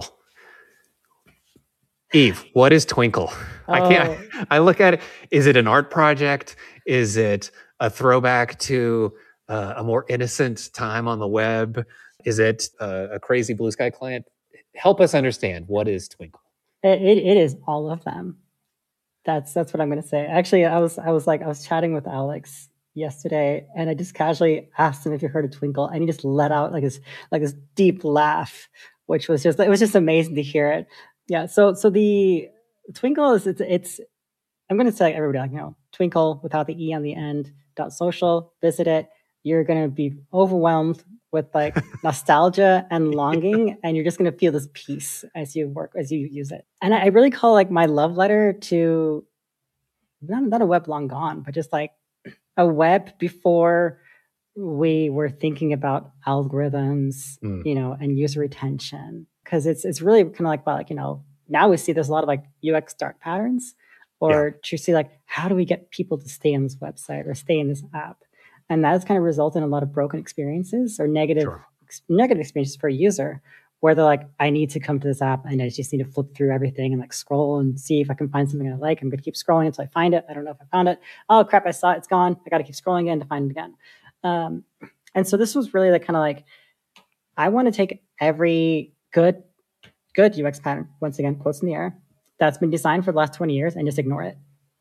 Eve, what is Twinkle? I look at it. Is it an art project? Is it a throwback to a more innocent time on the web? Is it a crazy Blue Sky client? Help us understand, what is Twinkle? It is all of them. That's what I'm going to say. Actually, I was chatting with Alex yesterday, and I just casually asked him if he heard a twinkle, and he just let out like this deep laugh, which was just, it was just amazing to hear it. Yeah. So the twinkle is, it's I'm going to say everybody, like, twinkle without the E on the end, .social, visit it. You're going to be overwhelmed with like nostalgia and longing, and you're just going to feel this peace as you use it. And I really call like my love letter to not a web long gone, but just like a web before we were thinking about algorithms, and user retention. Because it's really kind of like, well, like, now we see there's a lot of like UX dark patterns, or to see like, how do we get people to stay on this website or stay in this app? And that has kind of resulted in a lot of broken experiences or negative experiences for a user, where they're like, I need to come to this app and I just need to flip through everything and like scroll and see if I can find something I like. I'm going to keep scrolling until I find it. I don't know if I found it. Oh crap, I saw it, it's gone. I got to keep scrolling again to find it again. And so this was really like kind of like, I want to take every good UX pattern, once again, quotes in the air, that's been designed for the last 20 years and just ignore it.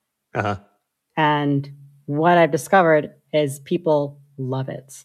And what I've discovered is people love it.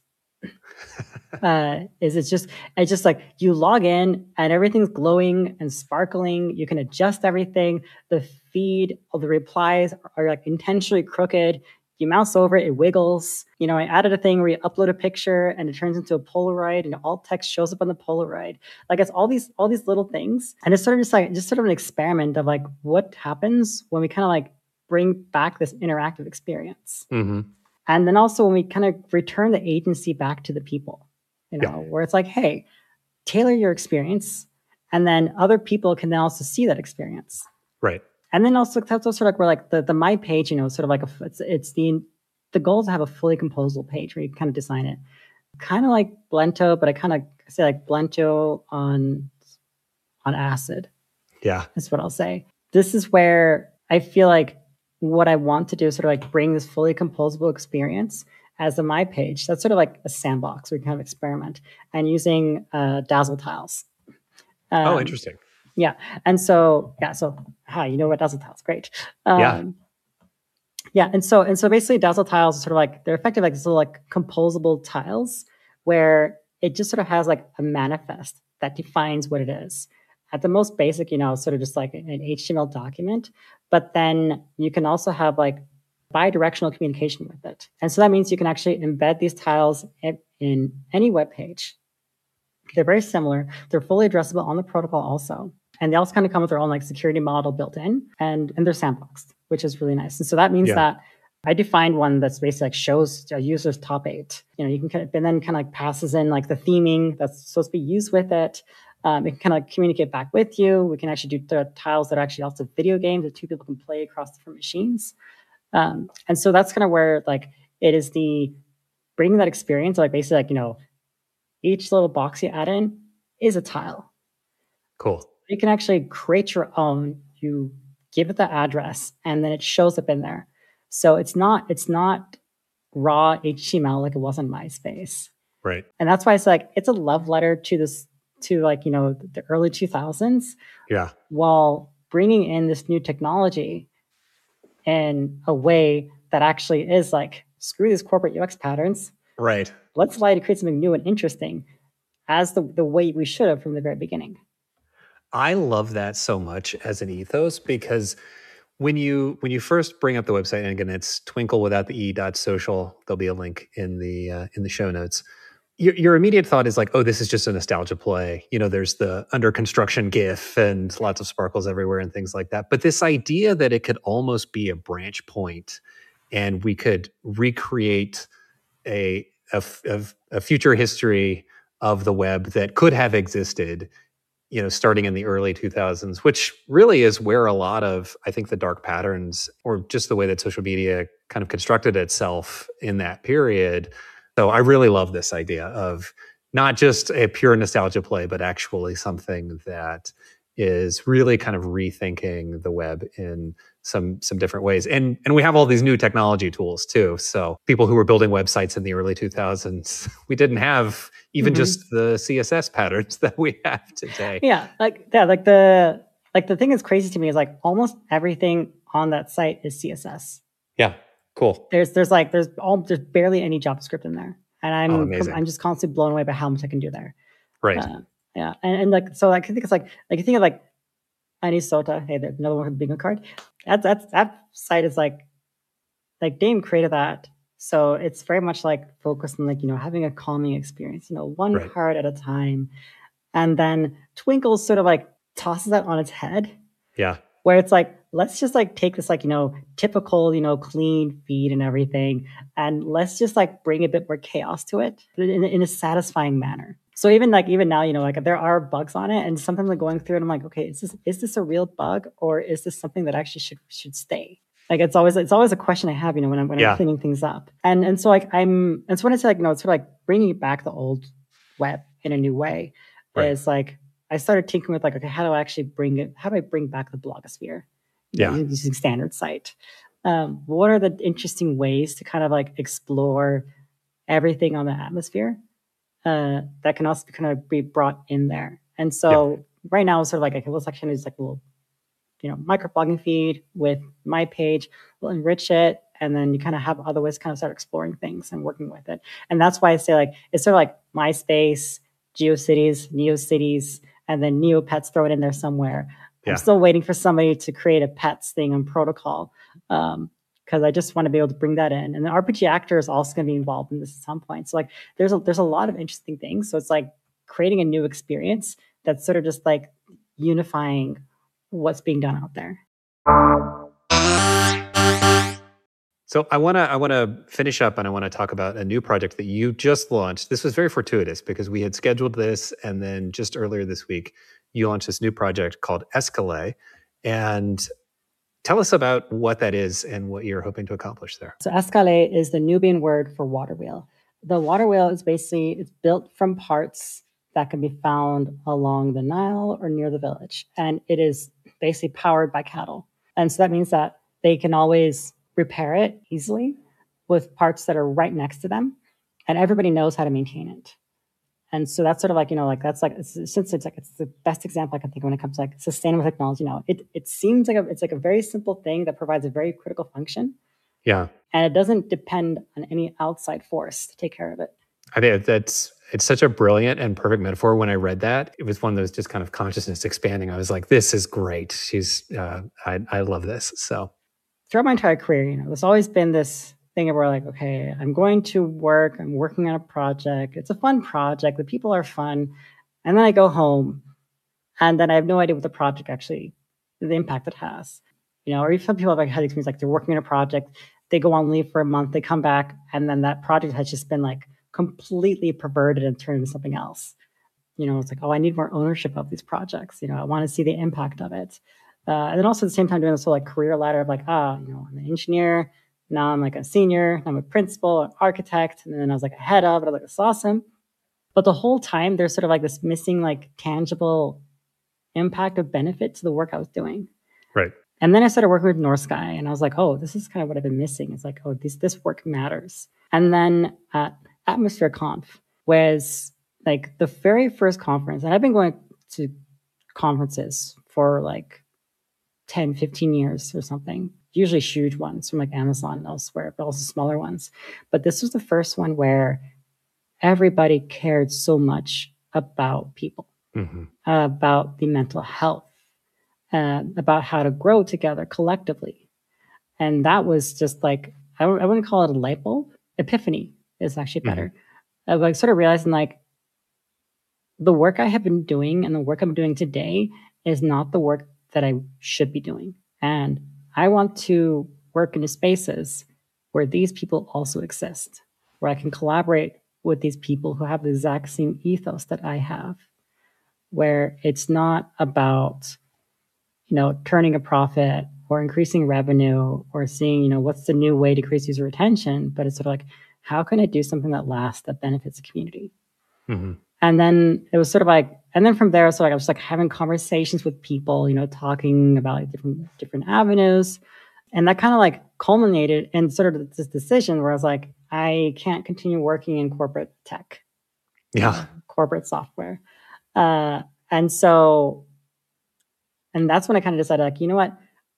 It's just like you log in and everything's glowing and sparkling. You can adjust everything. The feed of the replies are like intentionally crooked. You mouse over it, it wiggles. I added a thing where you upload a picture and it turns into a Polaroid, and alt text shows up on the Polaroid. Like, it's all these little things. And it's sort of an experiment of like what happens when we kind of like bring back this interactive experience. Mm-hmm. And then also when we kind of return the agency back to the people, where it's like, hey, tailor your experience, and then other people can then also see that experience. Right. And then also that's also sort of like where like the my page, sort of like it's the goal is to have a fully composable page where you kind of design it, kind of like Blento, but I kind of say like Blento on acid. Yeah, that's what I'll say. This is where I feel like what I want to do is sort of like bring this fully composable experience as a my page. That's sort of like a sandbox where we kind of experiment, and using Dazzle tiles. Interesting. Yeah. And so, hi, you know what Dazzle tiles? Great. Yeah. And so basically Dazzle tiles are sort of like, they're effective like this little like composable tiles where it just sort of has like a manifest that defines what it is. At the most basic, sort of just like an HTML document, but then you can also have like bi-directional communication with it. And so that means you can actually embed these tiles in any web page. They're very similar. They're fully addressable on the protocol also. And they also kind of come with their own like security model built in, and they're sandboxed, which is really nice. And so that means that I defined one that's basically like shows a user's top 8. You can kind of, and then kind of like passes in like the theming that's supposed to be used with it. It can kind of like communicate back with you. We can actually do the tiles that are actually also video games that 2 people can play across different machines. And so that's kind of where like it is the bringing that experience, like basically like, each little box you add in is a tile. Cool. You can actually create your own. You give it the address, and then it shows up in there. So it's not raw HTML like it was on MySpace. Right. And that's why it's like it's a love letter to this, to like, the early 2000s. Yeah. While bringing in this new technology in a way that actually is like, screw these corporate UX patterns. Right. Let's try to create something new and interesting as the way we should have from the very beginning. I love that so much as an ethos, because when you first bring up the website, and again, it's twinkle without the e.social, there'll be a link in the show notes. Your immediate thought is like, oh, this is just a nostalgia play. There's the under construction GIF and lots of sparkles everywhere and things like that. But this idea that it could almost be a branch point, and we could recreate a future history of the web that could have existed, starting in the early 2000s, which really is where a lot of, I think, the dark patterns, or just the way that social media kind of constructed itself in that period. So I really love this idea of not just a pure nostalgia play, but actually something that is really kind of rethinking the web in some different ways. And we have all these new technology tools too. So people who were building websites in the early 2000s, we didn't have even just the CSS patterns that we have today. The thing that's crazy to me is like almost everything on that site is CSS. Yeah. Cool. There's barely any JavaScript in there, and amazing. I'm just constantly blown away by how much I can do there. Right. Yeah, and like so, like I think it's like you think of like Anisota. Hey, there's another one with a bingo card. That site is like Dame created that, so it's very much like focused on like having a calming experience, one Right. card at a time, and then Twinkle sort of like tosses that on its head. Yeah. Where it's like, let's just like take this like, typical, clean feed and everything, and let's just like bring a bit more chaos to it in a satisfying manner. So even now, like there are bugs on it, and sometimes I'm going through it, I'm like, okay, is this a real bug, or is this something that actually should stay? Like it's always a question I have, when I'm cleaning things up, and so like when I say like it's sort of like bringing back the old web in a new way, is like I started tinkering with like, okay, how do I bring back the blogosphere? Using standard site. What are the interesting ways to kind of like explore everything on the atmosphere that can also kind of be brought in there? And so right now it's sort of like, okay, let's actually use like a little, microblogging feed with my page. We'll enrich it, and then you kind of have other ways to kind of start exploring things and working with it. And that's why I say like it's sort of like MySpace, GeoCities, NeoCities, and then Neopets throw it in there somewhere. I'm still waiting for somebody to create a pets thing on protocol, because I just want to be able to bring that in. And the RPG actor is also going to be involved in this at some point. So like there's a lot of interesting things. So it's like creating a new experience that's sort of just like unifying what's being done out there. So I want to finish up, and I want to talk about a new project that you just launched. This was very fortuitous because we had scheduled this, and then just earlier this week, you launched this new project called Escalay. And tell us about what that is and what you're hoping to accomplish there. So Escalay is the Nubian word for water wheel. The water wheel is basically, it's built from parts that can be found along the Nile or near the village. And it is basically powered by cattle. And so that means that they can always repair it easily with parts that are right next to them. And everybody knows how to maintain it. And so that's sort of like, that's like, it's the best example I can think of when it comes to like sustainable technology. It seems like it's like a very simple thing that provides a very critical function. Yeah. And it doesn't depend on any outside force to take care of it. I think it's such a brilliant and perfect metaphor. When I read that, it was one of those just kind of consciousness expanding. I was like, this is great. I love this. So throughout my entire career, there's always been this thing where like, okay, I'm going to work, I'm working on a project. It's a fun project. The people are fun. And then I go home and then I have no idea what the project actually, the impact it has. Or some people have like had experience, like they're working on a project, they go on leave for a month, they come back, and then that project has just been like completely perverted and turned into something else. It's like, oh, I need more ownership of these projects. I want to see the impact of it. And then also at the same time doing this whole like career ladder of like, I'm an engineer. Now I'm like a senior, I'm a principal, an architect. And then I was like a head of, and I was like, it's awesome. But the whole time there's sort of like this missing like tangible impact of benefit to the work I was doing. Right. And then I started working with North Sky, and I was like, oh, this is kind of what I've been missing. It's like, oh, this work matters. And then at Atmosphere Conf was like the very first conference, and I've been going to conferences for like 10, 15 years or something, usually huge ones from like Amazon and elsewhere, but also smaller ones. But this was the first one where everybody cared so much about people, about the mental health, about how to grow together collectively. And that was just like, I wouldn't call it a light bulb. Epiphany is actually better. Like sort of realizing like the work I have been doing and the work I'm doing today is not the work that I should be doing. And I want to work in spaces where these people also exist, where I can collaborate with these people who have the exact same ethos that I have, where it's not about, turning a profit or increasing revenue or seeing, what's the new way to increase user retention, but it's sort of like, how can I do something that lasts, that benefits the community? And then it was sort of like, and then from there, so like I was like having conversations with people, talking about like different avenues. And that kind of like culminated in sort of this decision where I was like, I can't continue working in corporate tech. Corporate software. And that's when I kind of decided, like, you know what?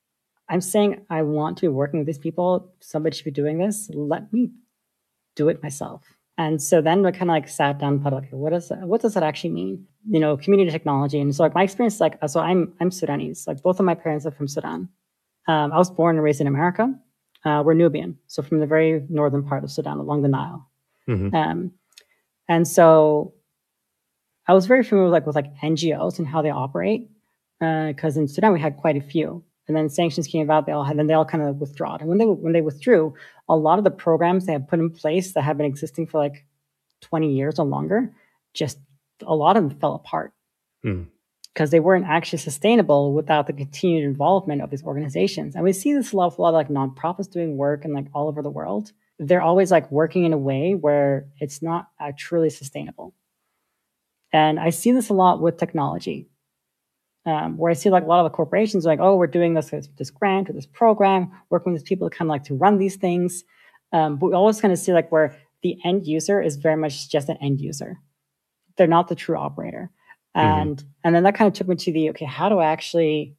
I'm saying I want to be working with these people. Somebody should be doing this. Let me do it myself. And so then we kind of like sat down and thought, okay, what does that actually mean? Community technology. And so like my experience, like, so I'm Sudanese. Like both of my parents are from Sudan. I was born and raised in America. We're Nubian, so from the very northern part of Sudan along the Nile. Mm-hmm. And so I was very familiar with NGOs and how they operate, because in Sudan we had quite a few. And then sanctions came about, they all kind of withdrawn. And when they withdrew, a lot of the programs they had put in place that have been existing for like 20 years or longer, just a lot of them fell apart because they weren't actually sustainable without the continued involvement of these organizations. And we see this a lot of like nonprofits doing work and like all over the world. They're always like working in a way where it's not truly sustainable. And I see this a lot with technology. Where I see like a lot of the corporations are like, oh, we're doing this grant or this program, working with these people to kind of like to run these things. But we always kind of see like where the end user is very much just an end user. They're not the true operator. And then that kind of took me to the, okay, how do I actually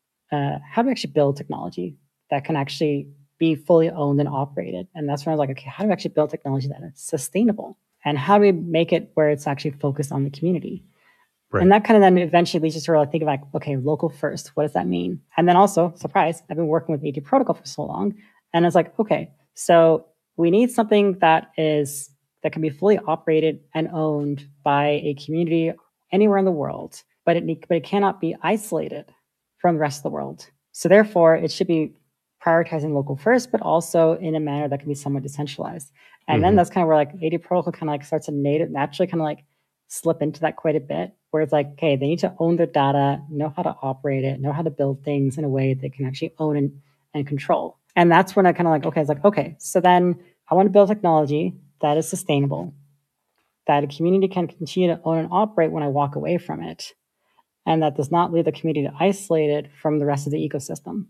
build technology that can actually be fully owned and operated? And that's when I was like, okay, how do we actually build technology that is sustainable? And how do we make it where it's actually focused on the community? Right. And that kind of then eventually leads you to sort of like think of like, okay, local first, what does that mean? And then also, surprise, I've been working with AT Protocol for so long. And it's like, okay, so we need something that can be fully operated and owned by a community anywhere in the world, but it cannot be isolated from the rest of the world. So therefore, it should be prioritizing local first, but also in a manner that can be somewhat decentralized. And then that's kind of where like AT Protocol kind of like starts to naturally kind of like slip into that quite a bit, where it's like, okay, they need to own their data, know how to operate it, know how to build things in a way they can actually own and control. And that's when I kind of like, okay, it's like, okay, so then I want to build technology that is sustainable, that a community can continue to own and operate when I walk away from it, and that does not leave the community isolated from the rest of the ecosystem.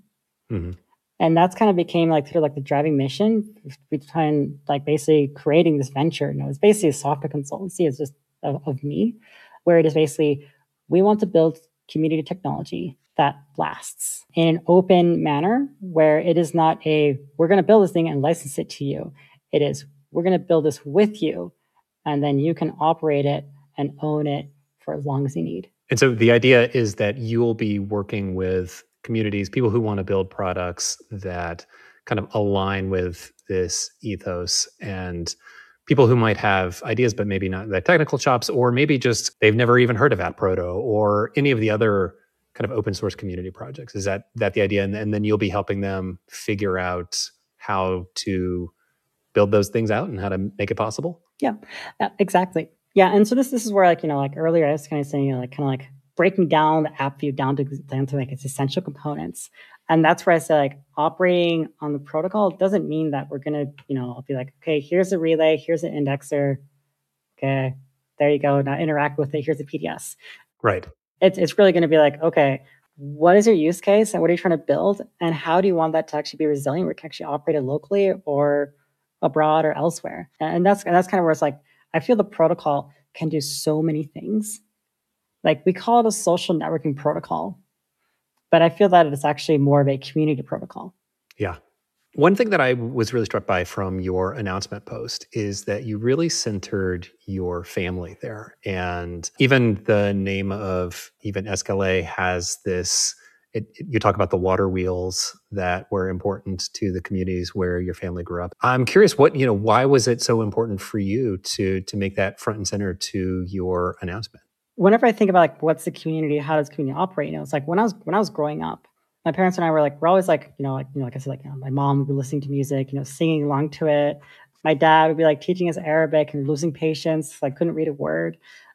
And that's kind of became like sort of like the driving mission behind like basically creating this venture. It's basically a software consultancy. It's just of me, where it is basically, we want to build community technology that lasts in an open manner, where it is not we're going to build this thing and license it to you. It is, we're going to build this with you, and then you can operate it and own it for as long as you need. And so the idea is that you'll be working with communities, people who want to build products that kind of align with this ethos, and people who might have ideas but maybe not the technical chops, or maybe just they've never even heard of AtProto or any of the other kind of open source community projects. Is that the idea? And then you'll be helping them figure out how to build those things out and how to make it possible? Yeah, exactly. Yeah, and so this is where like earlier I was kind of saying kind of like breaking down the app view down to like its essential components. And that's where I say like operating on the protocol doesn't mean that we're going to, I'll be like, okay, here's a relay, here's an indexer. Okay, there you go. Now interact with it. Here's a PDS. Right. It's really going to be like, okay, what is your use case and what are you trying to build? And how do you want that to actually be resilient where it can actually operate it locally or abroad or elsewhere? And that's kind of where it's like, I feel the protocol can do so many things. Like we call it a social networking protocol, but I feel that it's actually more of a community protocol. Yeah. One thing that I was really struck by from your announcement post is that you really centered your family there. And even the name of even Escalé has this, you talk about the water wheels that were important to the communities where your family grew up. I'm curious why was it so important for you to make that front and center to your announcement? Whenever I think about like what's the community, how does community operate? It's like when I was growing up, my parents and I were like, we're always like, like I said, like my mom would be listening to music, singing along to it. My dad would be like teaching us Arabic and losing patience, like couldn't read a word.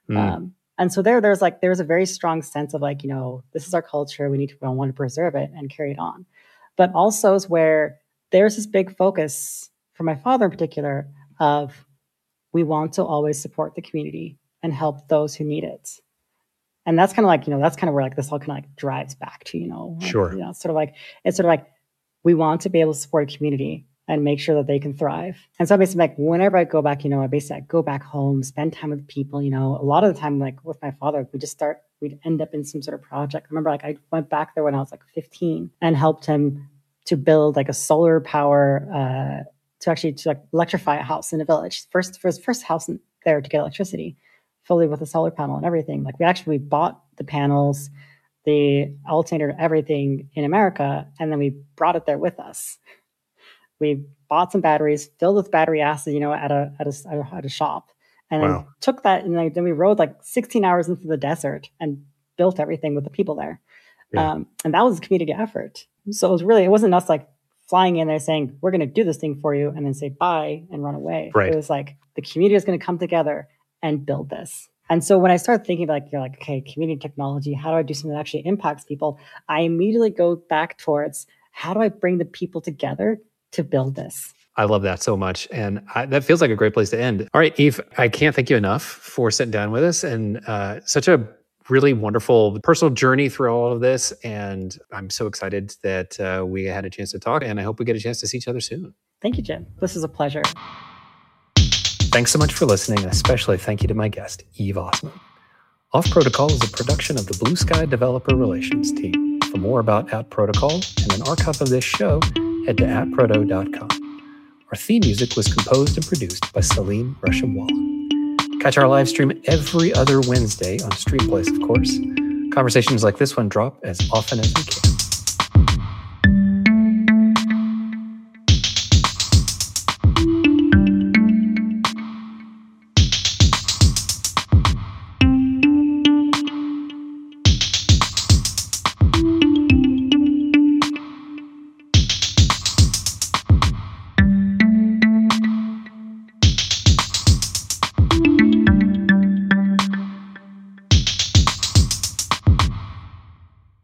And so there was a very strong sense of like, this is our culture. We want to preserve it and carry it on. But also is where there's this big focus for my father in particular of we want to always support the community and help those who need it. And that's kind of like, that's kind of where like this all kind of like drives back to, sure. It's sort of like we want to be able to support a community and make sure that they can thrive. And so basically, like, whenever I go back, I go back home, spend time with people. A lot of the time, like with my father, we'd end up in some sort of project. I remember, like, I went back there when I was like 15 and helped him to build like a solar power to like electrify a house in a village. For his first house there to get electricity, fully with a solar panel and everything. Like, we bought the panels, the alternator, everything in America, and then we brought it there with us. We bought some batteries, filled with battery acid, at a shop, and then took that, and then we rode like 16 hours into the desert and built everything with the people there. Yeah. And that was a community effort. So it wasn't us like flying in there saying, we're going to do this thing for you, and then say bye and run away. Right. It was like the community is going to come together and build this. And so when I started thinking about, okay, community technology, how do I do something that actually impacts people? I immediately go back towards, how do I bring the people together to build this? I love that so much. And that feels like a great place to end. All right, Eve, I can't thank you enough for sitting down with us, and such a really wonderful personal journey through all of this. And I'm so excited that we had a chance to talk, and I hope we get a chance to see each other soon. Thank you, Jim. This was a pleasure. Thanks so much for listening, and especially thank you to my guest, Eve Osman. Off Protocol is a production of the Blue Sky Developer Relations team. For more about At Protocol and an archive of this show, head to atproto.com. Our theme music was composed and produced by Salim Reshamwala. Catch our live stream every other Wednesday on Streamplace, of course. Conversations like this one drop as often as we can.